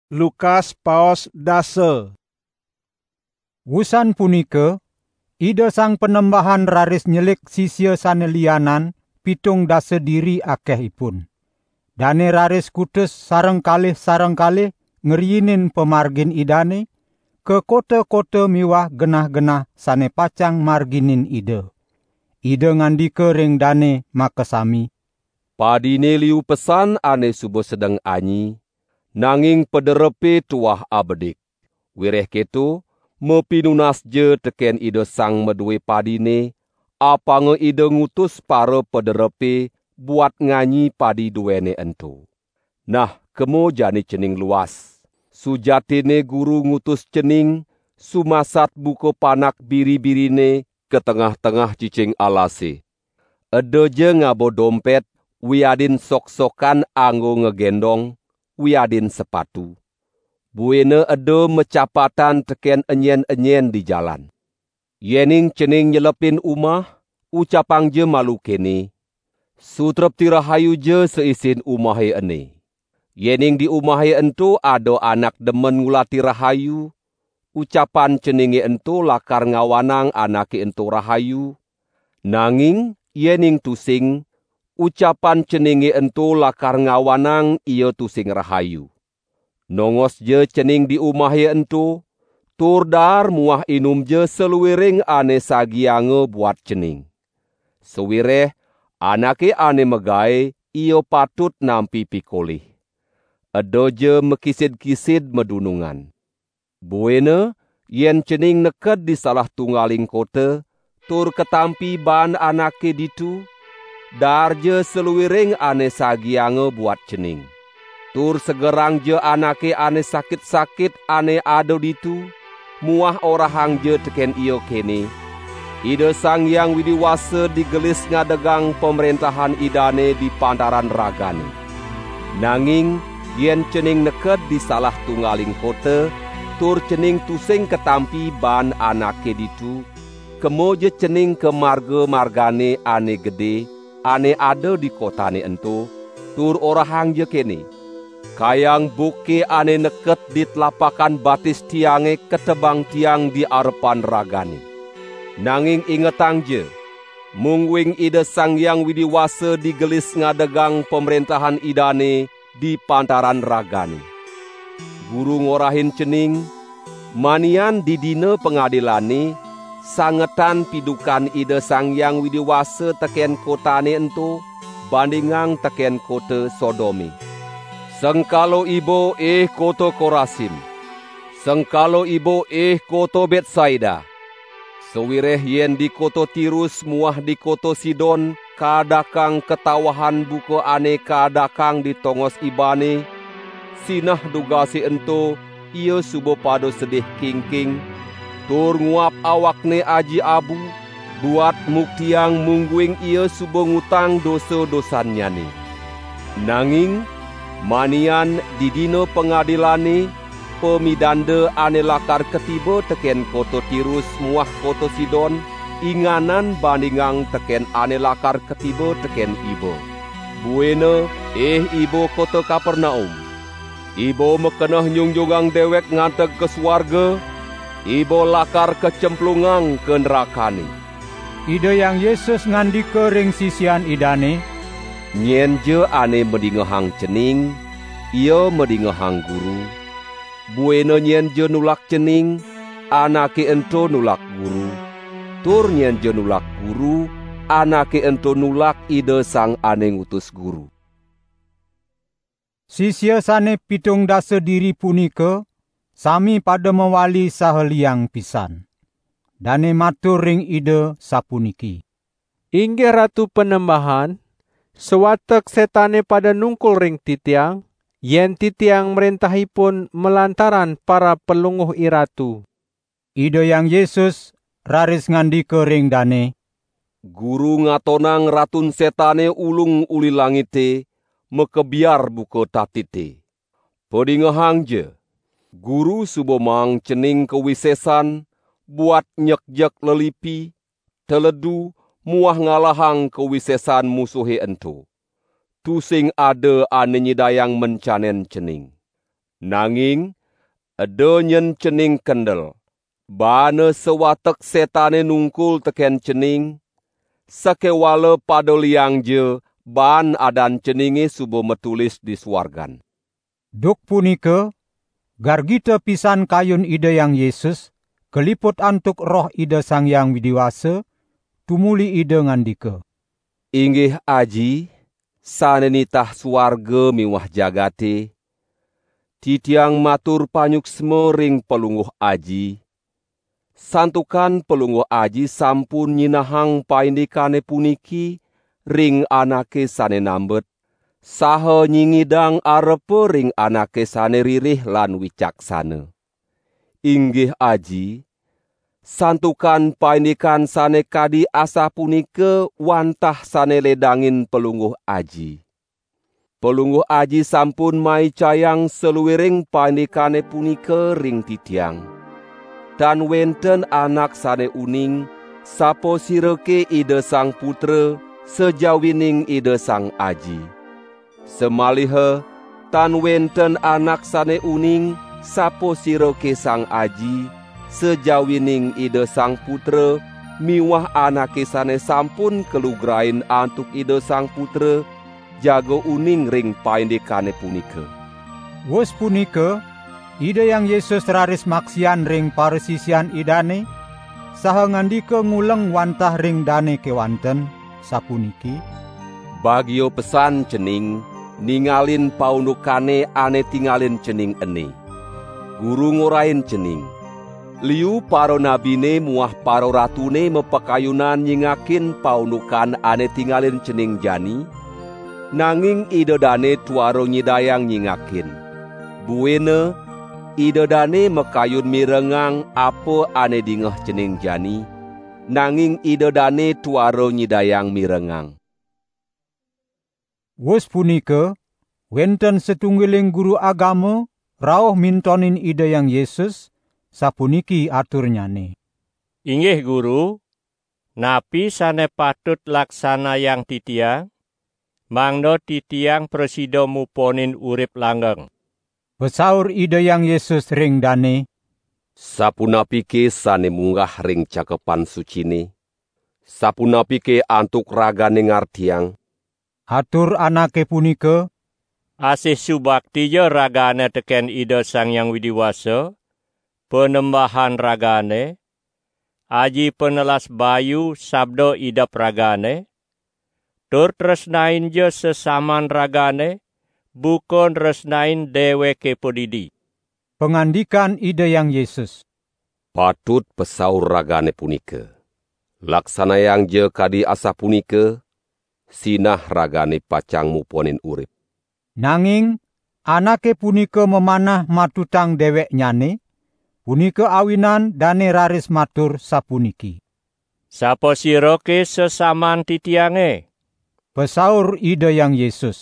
Lukas paos dase. Wusan punika, ide sang penembahan raris nyelik sisya sane lianan 17 diri akehipun. Dane raris kutus sareng-kalih ngeriyinin pemargin idane ke kota-kota miwah genah-genah sane pacang marginin ide. Ide ngandika ring dane makasami. Padine liu pesan ane subo sedeng anyi, nanging pederepe tuah abedik. Wireh keto, mepinunas je teken ide sang medue padine, apange ide ngutus para pederepe buat nganyi padi duwene ento. Nah, kemo jani cening luas. Sujatine guru ngutus cening, sumasat buko panak biri-birine ke tengah-tengah cicing alase. Ede je ngabo dompet, wiadin sok-sokan anggo ngegendong, wiadin sepatu. Buene ede mecapatan teken enyen-enyen di jalan. Yening cening nyelepin umah, ucapang je malu kene. Sutrep tirahayu je seisin umahe ene. Yening di umahe ento ado anak demen ngulati rahayu, ucapan ceninge ento lakar ngawanang anake ento rahayu. Nanging yening tusing, ucapan ceninge ento lakar ngawanang iyo tusing rahayu. Nongos je cening di umahe ento, tur dar muah inum je seluwiring ane sagiange buat cening. Sewireh, anake ane megae, iyo patut nampi pikolih. Edo je mekisid-kisid medunungan. Buene, yen cening neked di salah tunggaling kota, tur ketampi ban anake ditu, dar je seluwiring ane sagiange buat cening. Tur segerang je anake ane sakit-sakit ane ado ditu, muah orahang je teken iyo kene. Ide Sang Hyang Widiwasa digelis ngadegang pemerintahan idane di pantaran ragane. Nanging, yen cening neked di salah tunggaling kota, tur cening tusing ketampi ban anake ditu, kemo je cening ke marga-margane ane gede, ane ada di kotane ento, tur orahang je kene. Kayang buke ane neket di telapakan batis tiange ketebang tiang di arepan ragane. Nanging ingetang je, mungwing ide Sang Hyang Widiwasa digelis ngadegang pemerintahan idane di pantaran ragane. Guru ngorahin cening, manian di dina pengadilane, sangetan pidukan ide Sang Hyang Widiwasa teken kotane ento, bandingang teken kota Sodome. Sengkalo ibo kota Korasim, sengkalo ibo kota Betsaida. Sewireh yen di kota Tirus muah di kota Sidon, kadakang ketawahan buko ane kadakang di tongos ibane, sinah dugasi ento, ia subo pado sedih king-king, tur nguap awakne aji abu, buat muktiang mungguing ia subo ngutang dosa-dosanyane. Nanging, manian di dino pengadilane, pemidande ane lakar ketiba teken kota Tirus muah kota Sidon, inganan bandingang teken ane lakar ketiba teken ibo. Buena, ibo kota Kapernaum. Ibo mekenah nyungjongang dewek nganteg ke swarga, ibo lakar kecemplungang ke nerakane. Ide yang Yesus ngandika ring sisian idane, nyen je ane medingehang cening, ia medingehang guru. Buena nyen je nulak cening, anake ento nulak guru. Tur nyen je nulak guru, anake ento nulak ide sang ane ngutus guru. Sisya sane 17 diri punika, sami pada mewali saheliang pisan. Dane matur ring ide sapuniki. Inggih Ratu Penembahan, sewatek setane pada nungkul ring titiang, yen titiang merentahipun melantaran para pelunguh iratu. Ide yang Yesus raris ngandika ring dane, Guru ngatonang ratun setane ulung uli langite, mekebiar buko tatite. Pedingehang je, guru subo mang cening kewisesan, buat nyek-jek lelipi, teledu, muah ngalahang kewisesan musuhe ento. Tusing ada ane nyidayang mencanen cening. Nanging edo nyen cening kendel, bane sewatek setane nungkul teken cening, sakewale pada liang je ban adan ceninge subo metulis di suargan. Duk punika, gargita pisan kayun Ida Yang Yesus, keliput antuk roh Ida Sang Yang Widiwasa, tumuli Ida ngandika. Inggih aji, sanenitah suarga miwah jagate, titiang matur panyuksma ring pelungguh aji, santukan pelungguh aji sampun nyinahang paindikane puniki ring anake sane nambet, saha nyingidang arepe ring anake sane ririh lan wicaksana. Inggih aji, santukan paindikan sane kadi asa punika wantah sane ledangin pelungguh aji. Pelungguh aji sampun mai cayang seluwiring paindikane punika ring titiang. Dan wenten anak sane uning, sapo sireke Ida Sang Putra, sejawining Ida Sang Aji. Semaliha, tan wenten anak sane uning, sapo sireke Sang Aji, sejawining Ida Sang Putra, miwah anake sane sampun kelugrain antuk Ida Sang Putra, jago uning ring paindikane punika. Wus punika, Ida Yang Yesus raris maksian ring paresisian idane, saha ngandika nguleng wantah ring dane kewanten, sapuniki. Bagio pesan cening, ningalin paundukane ane tingalin cening ene. Guru ngorain cening. Liu paro nabine muah paro ratune mepekayunan nyingakin paundukan ane tingalin cening jani, nanging Ida dane tuaro nyidayang nyingakin. Buene, Ida dane mekayun mirengang apa ane dingeh cening jani, nanging Ida dane tuaro nyidayang mirengang. Wus punika, wenten setunggiling guru agama rawuh mintonin Ida Yang Yesus, sapuniki aturnyane. Inggih guru, napi sane patut laksana yang titiang, mangdo titiang presido muponin urip langgeng. Pesaur Ida Yang Yesus ring dane, Sapunapike sane munggah ring cakepan sucine, sapunapike antuk ragane ngartiang, atur anake punika, asih subakti je ragane teken Ida Sang Yang Widiwasa, penembahan ragane, aji penelas bayu sabdo idap ragane, tur tresnain je sesaman ragane, bukon resnain deweke podidi. pengandikan Ida Yang Yesus. patut pesaur ragane punika. Laksana yang je kadi asa punika, sinah ragane pacang muponin urip. Nanging, anake punika memanah matutang dewek nyane, punika awinan dane raris matur sapuniki. Sapa siroke sesaman titiange? Pesaur Ida Yang Yesus.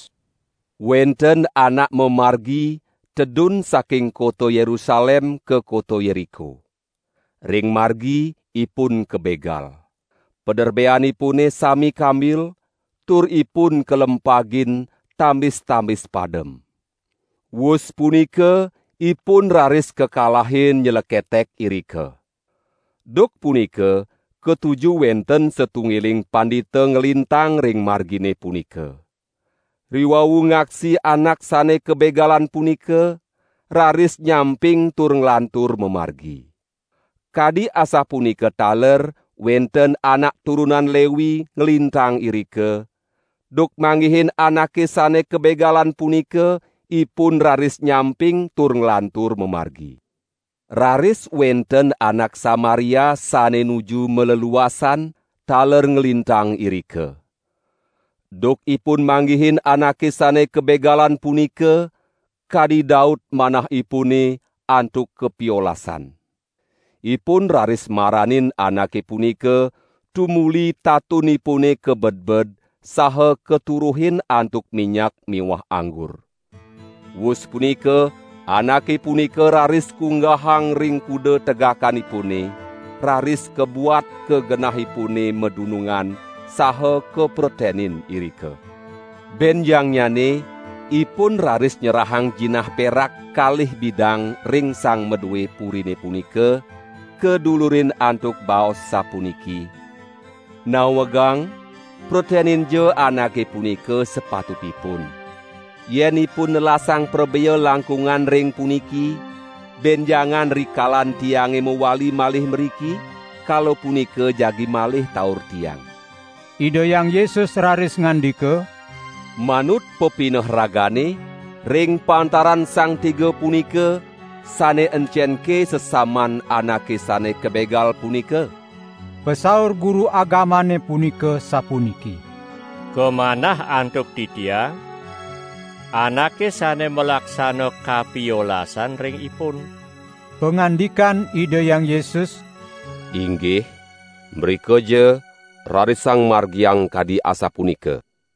Wenten anak memargi tedun saking kota Yerusalem ke kota Yeriko. Ring margi ipun kebegal. Pederbeanipune sami kambil, tur ipun kelempagin tambis-tambis padem. Wus punika ipun raris kekalahin nyeleketek irike. Duk punika ketuju wenten setunggiling pandita ngelintang ring margine punika. Riwawu ngaksi anak sane kebegalan punika, raris nyamping tur nglantur memargi. Kadi asa punika taler, wenten anak turunan Lewi ngelintang irike. Duk manggihin anake sane kebegalan punika, ipun raris nyamping tur nglantur memargi. Raris wenten anak Samaria sane nuju meleluasan, taler ngelintang irike. Duk ipun manggihin anake sane kebegalan punika, kadi Daud manah ipune antuk kepiolasan. Ipun raris maranin anake punika, tumuli tatunipune kebed-bed, saha keturuhin antuk minyak miwah anggur. Wus punika, anake punika raris kunggahang ring kuda tegakanipune, raris kebuat kegenahipune medunungan, saha kepretenin irike. Ben yang nyane, ipun raris nyerahang jinah perak kalih bidang ring sang medue purine punika kedulurin antuk baos sapuniki. Nawegang proteninjo anake punika sepatutipun. Yenipun nelasang prebeya langkungan ring puniki, benjangan rikalan tiange mewali malih meriki, kalau punika jagi malih taur tiang. Ida Yang Yesus raris ngandika, manut pepineh ragane, ring pantaran sang tiga punika, sane encenke sesaman anake sane kebegal punika. pesaur guru agamane punika sapuniki. Kemanah antuk titiang, anake sane melaksana kapiolasan ring ipun. Pengandikan Ida Yang Yesus, Inggih, mriko je raris sang margiang kadi asa punika.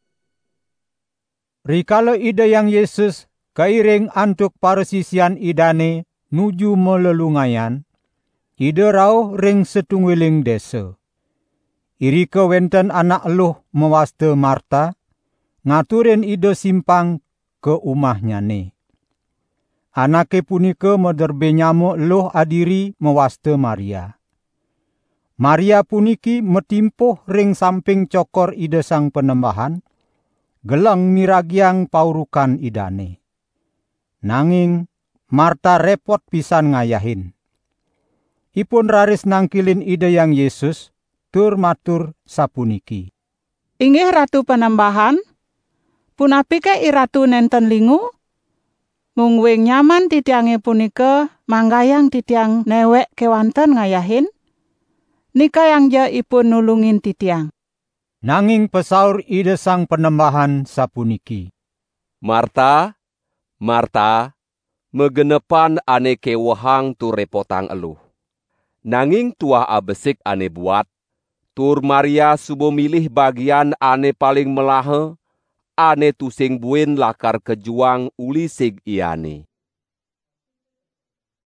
rikala Ida Yang Yesus kairing antuk paresisian idane nuju melelungayan, Ida rauh ring setungwiling desa. Irika wenten anak eluh mewaste Marta, ngaturin Ida simpang ke umahnyane. Anake punika mederbe nyamuk eluh adiri mewaste Maria. Maria puniki metimpuh ring samping cokor Ida Sang Penembahan, geleng miragiang paurukan idane. Nanging Marta repot pisan ngayahin. Ipun raris nangkilin Ida Yang Yesus, tur matur sapuniki. Inggih Ratu Penembahan, punapike iratu nenten lingu? Mung wing nyaman titiange punika manggayang titiang newek kewanten ngayahin? Nika yang ja ipun nulungin titiang. Nanging pesaur Ida Sang Penembahan sapuniki. Marta, Marta, megenepan ane kewahang tu repotang eluh. Nanging tuah abesik ane buat, tur Maria subo milih bagian ane paling melahe, ane tusing buin lakar kejuang uli sig iane.